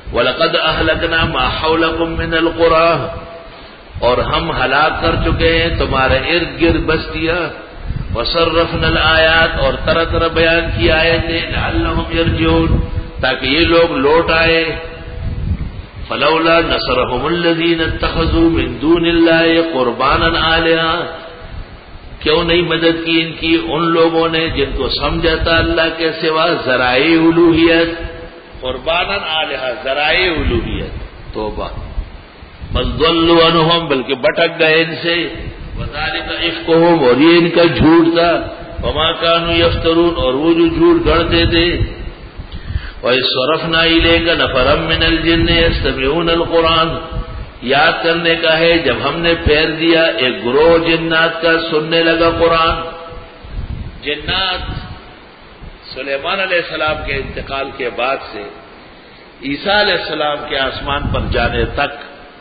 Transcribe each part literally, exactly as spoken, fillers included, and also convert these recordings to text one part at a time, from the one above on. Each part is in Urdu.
وَلَقَدْ أَهْلَكْنَا مَا حَوْلَكُم مِّنَ الْقُرَىٰ، اور ہم ہلاک کر چکے ہیں تمہارے ارد گرد بستیاں، وَصَرَّفْنَا الْآيَاتِ، اور طرح طرح بیان کی آیتیں، لَعَلَّهُمْ يَرْجِعُونَ، تاکہ یہ لوگ لوٹ آئے۔ فَلَوْلَا نَصَرَهُمُ الَّذِينَ اتَّخَذُوا مِن دُونِ اللَّهِ قُرْبَانًا آلِهَةً، کیوں نہیں مدد کی ان کی ان لوگوں نے جن کو سمجھا تھا اللہ کے سوا ذرائع الوہیت، قرباناً آلہہ ذرائع الوہیت، توبہ، بل ضلوا عنہم، بلکہ بھٹک گئے ان سے، وذالک افکہم، اور یہ ان کا جھوٹ تھا، وما کانوا یفترون، اور وہ جو جھوٹ گڑتے تھے۔ وَإِذْ صَرَفْنَا إِلَيْكَ نَفَرًا مِّنَ الْجِنِّ يَسْتَمِعُونَ الْقُرْآنَ، یاد کرنے کا ہے جب ہم نے پھیر دیا ایک گروہ جنات کا سننے لگا قرآن۔ جنات سلیمان علیہ السلام کے انتقال کے بعد سے عیسیٰ علیہ السلام کے آسمان پر جانے تک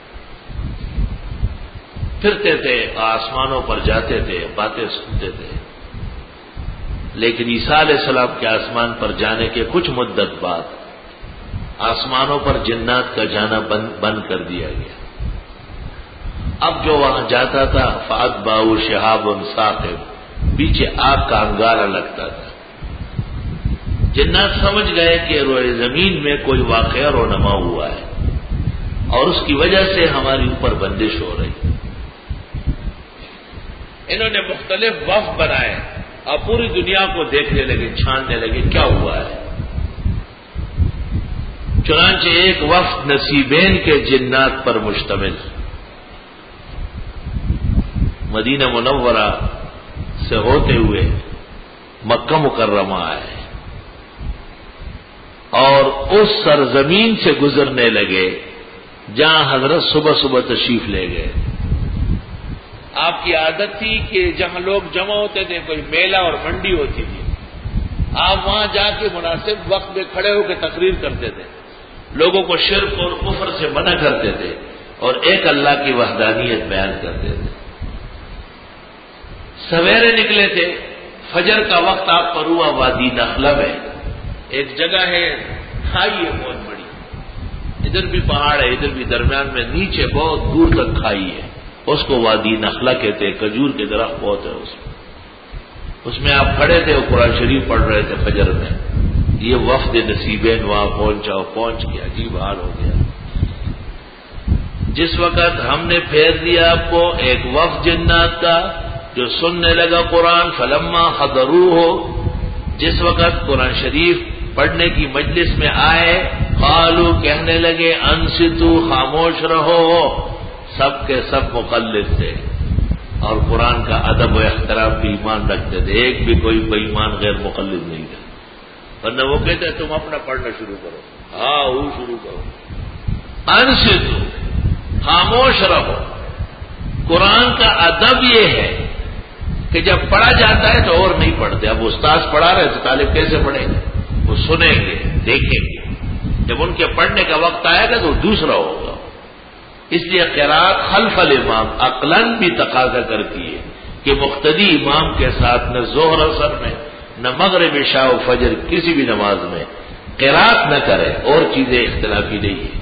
پھرتے تھے، آسمانوں پر جاتے تھے، باتیں سنتے تھے، لیکن عیسیٰ علیہ السلام کے آسمان پر جانے کے کچھ مدت بعد آسمانوں پر جنات کا جانا بند بند کر دیا گیا۔ اب جو وہاں جاتا تھا فَأَتْبَعُهُ شِهَابٌ ثَاقِبٌ، پیچھے آگ کا انگارہ لگتا تھا۔ جنات سمجھ گئے کہ روئے زمین میں کوئی واقعہ رونما ہوا ہے اور اس کی وجہ سے ہماری اوپر بندش ہو رہی۔ انہوں نے مختلف وفد بنائے اور پوری دنیا کو دیکھنے لگے، چھاننے لگے کیا ہوا ہے۔ چنانچہ ایک وفد نصیبین کے جنات پر مشتمل مدینہ منورہ سے ہوتے ہوئے مکہ مکرمہ آئے اور اس سرزمین سے گزرنے لگے جہاں حضرت صبح صبح تشریف لے گئے۔ آپ کی عادت تھی کہ جہاں لوگ جمع ہوتے تھے کوئی میلہ اور منڈی ہوتی تھی، آپ وہاں جا کے مناسب وقت میں کھڑے ہو کے تقریر کرتے تھے، لوگوں کو شرک اور کفر سے منع کرتے تھے اور ایک اللہ کی وحدانیت بیان کرتے تھے۔ سویرے نکلے تھے، فجر کا وقت آپ پر ہوا، وادی نخلہ میں ایک جگہ ہے، کھائی ہے بہت بڑی، ادھر بھی پہاڑ ہے ادھر بھی، درمیان میں نیچے بہت دور تک کھائی ہے، اس کو وادی نخلہ کہتے ہیں، کھجور کے درخت بہت ہے اس میں۔ اس میں آپ کھڑے تھے اور قرآن شریف پڑھ رہے تھے فجر میں، یہ وفد نصیبین وہاں پہنچا اور پہنچ گیا، عجیب حال ہو گیا۔ جس وقت ہم نے پھیر دیا آپ کو ایک وفد جنات کا جو سننے لگا قرآن، فلما حضروہ، جس وقت قرآن شریف پڑھنے کی مجلس میں آئے، قالوا، کہنے لگے، انصتوا، خاموش رہو، سب کے سب مقلد تھے اور قرآن کا ادب و احترام بھی ایمان رکھتے تھے، ایک بھی کوئی بے ایمان غیر مقلد نہیں تھا، ورنہ وہ کہتے تم اپنا پڑھنا شروع کرو، ہاں وہ شروع کرو۔ انصتوا، خاموش رہو۔ قرآن کا ادب یہ ہے کہ جب پڑھا جاتا ہے تو اور نہیں پڑھتے، اب استاذ پڑھا رہے تو طالب کیسے پڑھیں گے؟ وہ سنیں گے، دیکھیں گے، جب ان کے پڑھنے کا وقت آئے گا تو دوسرا ہوگا۔ اس لیے قرات خلف الامام عقلاً بھی تقاضا کرتی ہے کہ مقتدی امام کے ساتھ نہ ظہر اثر میں نہ مغرب عشاء و فجر کسی بھی نماز میں قرات نہ کرے، اور چیزیں اختلافی نہیں ہیں۔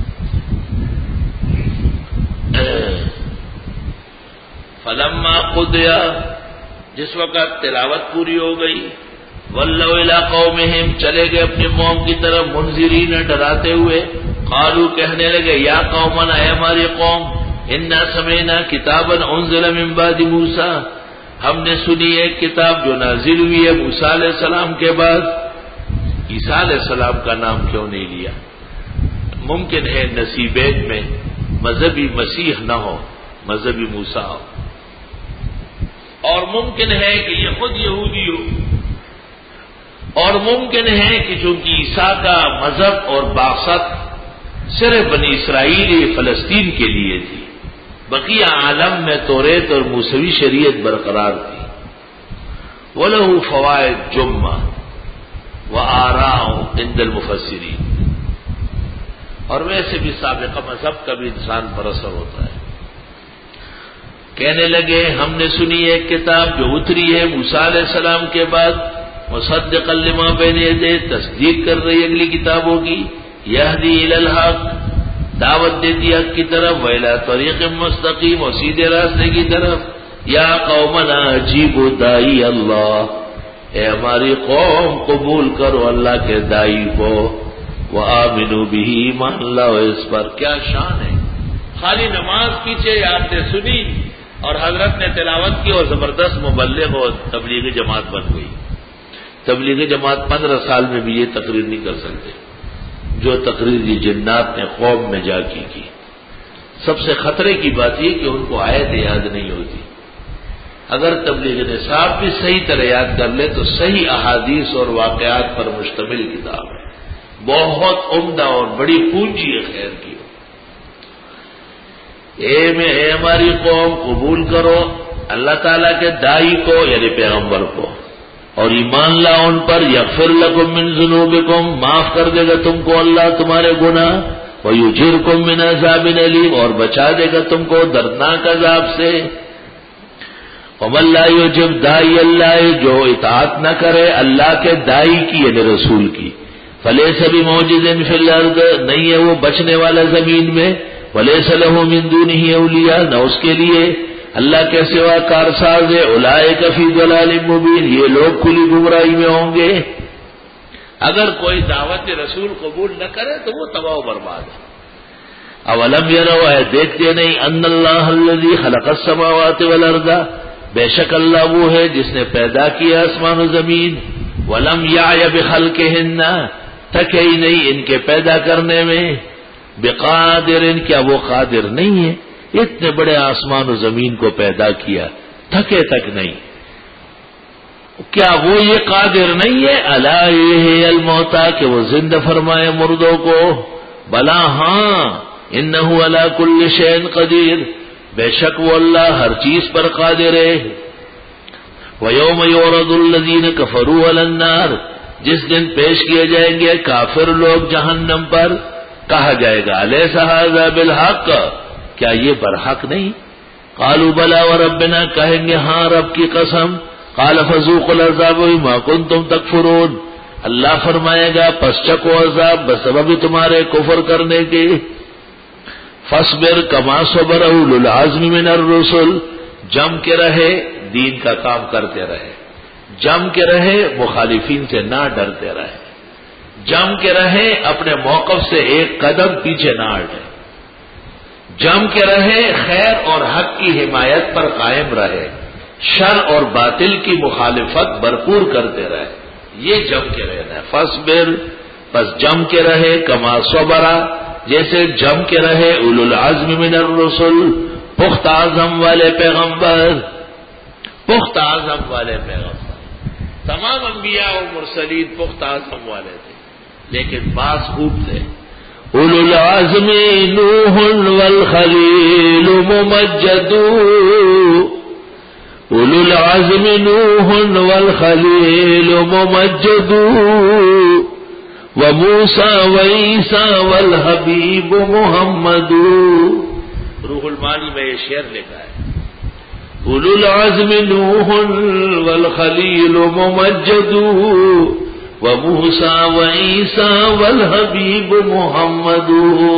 فلما قضیا، جس وقت تلاوت پوری ہو گئی، ولوا الی قومہم، چلے گئے اپنی قوم کی طرف، منذرین، ڈراتے ہوئے، قالوا، کہنے لگے، یا قومنا، اے ہماری قوم، انا سمعنا کتابا انزل من بعد موسیٰ، ہم نے سنی ایک کتاب جو نازل ہوئی ہے موسیٰ علیہ السلام کے بعد۔ عیسیٰ علیہ السلام کا نام کیوں نہیں لیا؟ ممکن ہے نصیبین میں مذہبی مسیح نہ ہو، مذہبی موسیٰ ہو، اور ممکن ہے کہ یہ خود یہودی ہو، اور ممکن ہے کہ چونکہ عیسیٰ کا مذہب اور بعثت صرف بنی اسرائیل فلسطین کے لیے تھی، بقیہ عالم میں توریت اور موسوی شریعت برقرار تھی۔ وَلَهُ فَوَائِدُ جُمَّةٌ وَآرَاءٌ عِندَ الْمُفَسِّرِينَ، اور ویسے بھی سابقہ مذہب کا بھی انسان پر اثر ہوتا ہے۔ کہنے لگے، ہم نے سنی ایک کتاب جو اتری ہے موسیٰ علیہ السلام کے بعد، مصدقا لما بین یدیہ، تصدیق کر رہی اگلی کتابوں کی، یہدی الی الحق، دعوت دیتی حق کی طرف، وإلی طریق مستقیم، اور سیدھے راستے کی طرف. یا قومنا اجیبوا داعی اللہ، اے ہماری قوم قبول کرو اللہ کے داعی کو، وآمنوا بہ، ایمان لاؤ اس پر. کیا شان ہے! خالی نماز پیچھے آپ نے سنی اور حضرت نے تلاوت کی اور زبردست مبلغ اور تبلیغی جماعت بن گئی. تبلیغی جماعت پندرہ سال میں بھی یہ تقریر نہیں کر سکتے جو تقریر یہ جنات نے قوم میں جا کی کی. سب سے خطرے کی بات یہ کہ ان کو آیت یاد نہیں ہوتی. اگر تبلیغ نصاب بھی صحیح طرح یاد کر لے تو صحیح احادیث اور واقعات پر مشتمل کتاب ہے، بہت عمدہ اور بڑی پونجی ہے خیر کی. اے میں اے ہماری قوم قبول کرو اللہ تعالیٰ کے داعی کو یعنی پیغمبر کو، اور ایمان لاؤ ان پر. یغفر لکم من ذنوبکم، معاف کر دے گا تم کو اللہ تمہارے گناہ. ویجرکم من عذاب علیم، اور بچا دے گا تم کو دردناک عذاب سے. ومن لا یجب داعی اللہ، جو اطاعت نہ کرے اللہ کے داعی کی یعنی رسول کی، فلیس بمعجز فی الارض، نہیں ہے وہ بچنے والا زمین میں. ولیس لہ من دونہ اولیاء، نہ اس کے لیے اللہ کے سوا کارساز ہے. اولئک فی ضلال مبین، یہ لوگ کھلی گمراہی میں ہوں گے. اگر کوئی دعوت رسول قبول نہ کرے تو وہ تباہ و برباد ہے. اولم یروا، ہے دیکھتے نہیں، ان اللہ الذی خلق السماوات والارض، بے شک اللہ وہ ہے جس نے پیدا کیا آسمان و زمین. ولم یعی بخلقہن، تھکے ہی نہیں ان کے پیدا کرنے میں. بقادر، کیا وہ قادر نہیں ہے اتنے بڑے آسمان و زمین کو پیدا کیا، تھکے تک نہیں. کیا وہ یہ قادر نہیں ہے الا یحیی الموتى، کہ وہ زندہ فرمائے مردوں کو. بلا ہاں، انہ علی کل شیء قدیر، بے شک وہ اللہ ہر چیز پر قادر ہے. ویوم یعرض الذین کفروا علی النار، جس دن پیش کیے جائیں گے کافر لوگ جہنم پر، کہا جائے گا الیس ھذا بالحق، کیا یہ برحق نہیں؟ قالوا بلا وربنا، کہیں گے ہاں رب کی قسم. قال فذوقوا العذاب بما کنتم تکفرون، اللہ فرمائے گا پس چکو عذاب بسبب تمہارے کفر کرنے کے. فاصبر کما صبر اولو العزم من الرسل، جم کے رہے دین کا کام کرتے رہے، جم کے رہے مخالفین سے نہ ڈرتے رہے، جم کے رہے اپنے موقف سے ایک قدم پیچھے نہ ہٹے، جم کے رہے خیر اور حق کی حمایت پر قائم رہے، شر اور باطل کی مخالفت بھرپور کرتے رہے. یہ جم کے رہنا ہے. فاصبر، پس جم کے رہے، کما صبرا، جیسے جم کے رہے اولو العزم من الرسل، پختہ عزم والے پیغمبر، پختہ عزم والے پیغمبر. تمام انبیاء و مرسلین پختہ عزم والے تھے لیکن بعض خوب تھے. اولو العزم نوح والخلیل ممجد، اولو العزم نوح والخلیل ممجد، وموسیٰ وعیسیٰ والحبیب محمد. روح المعانی میں یہ شعر لکھا ہے، اولو العزم نوح والخلیل ممجد، وموسیٰ وعیسیٰ والحبیب محمد.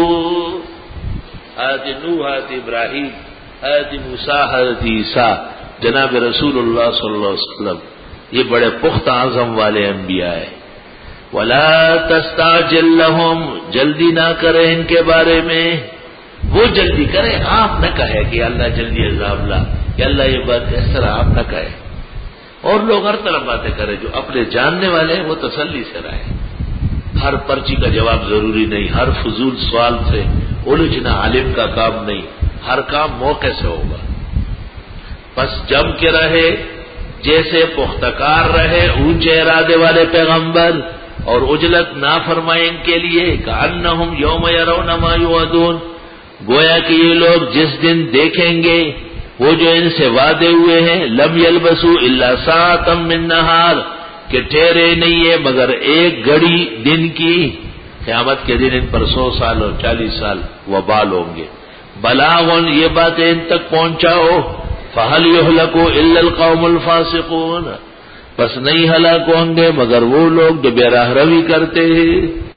حضرت نوح، حضرت ابراہیم، حضرت موسیٰ، حضرت عیسیٰ، جناب رسول اللہ صلی اللہ علیہ وسلم، یہ بڑے پختہ عزم والے انبیاء ہیں. ولا تستعجل لهم، جلدی نہ کرے ان کے بارے میں. وہ جلدی کرے، آپ نہ کہے کہ اللہ جلدی عذاب لا، کہ اللہ یہ بات اس طرح آپ نہ کہے. اور لوگ ہر طرح باتیں کرے، جو اپنے جاننے والے ہیں وہ تسلی سے رہے. ہر پرچی کا جواب ضروری نہیں، ہر فضول سوال سے الجھنا عالم کا کام نہیں، ہر کام موقع سے ہوگا. بس جم کے رہے، جیسے پختکار رہے اونچے ارادے والے پیغمبر، اور اجلت نہ فرمائیں ان کے لیے. کأنہم یوم یرون ما یوعدون، گویا کہ یہ لوگ جس دن دیکھیں گے وہ جو ان سے وعدے ہوئے ہیں. لم یلبسوا الا ساعۃ من نہار، کہ ٹھہرے نہیں ہے مگر ایک گھڑی دن کی. قیامت کے دن ان پر سو سال اور چالیس سال وبال ہوں گے. بلاغن، یہ باتیں ان تک پہنچاؤ. فہل یہلک الا القوم الفاسقون، بس نہیں ہلاک ہوں گے مگر وہ لوگ جو بے راہ روی کرتے ہیں.